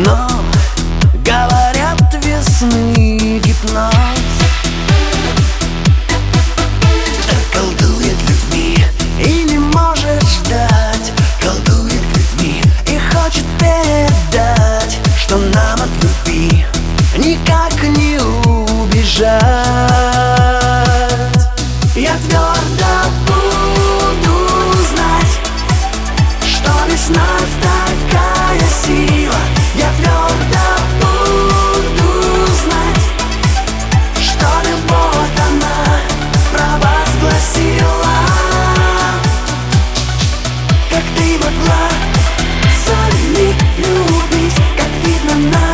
Но говорят, весны гипноз колдует людьми и не может ждать, колдует людьми и хочет передать, что нам от любви никак не убежать. Я твердо буду знать, что весна такая сила. Я твердо буду знать, что любовь она провозгласила. Как ты могла сами любить, как видно нам.